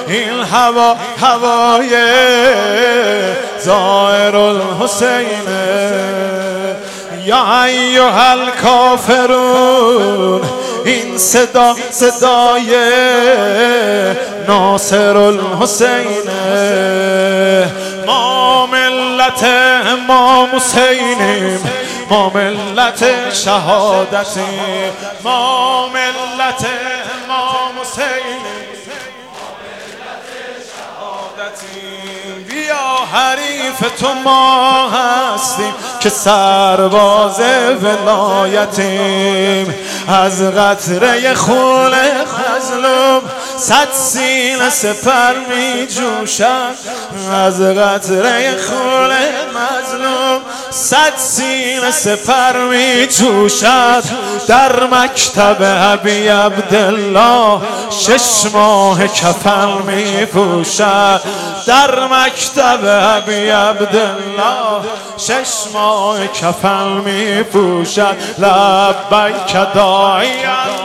این هوا هوای زائر الحسینه. یا ایها الکافرون این صدا صدای ناصر الحسینه. ما ملت امام حسینیم، ما ملت شهادتیم، ما ملت امام حسینیم، ما ملت شهادتیم. بیا حریف تو ما هستیم که سرباز ولایتیم. از قطره خون مظلوم 100 سینه سپر می جوشد، از قطره خون مظلوم 100 سینه سپر می جوشد. در مکتب ابی عبدالله 6 ماه کفن می پوشد، در مکتب ابی عبدالله 6 ماه کفن می پوشد. لبیک داعی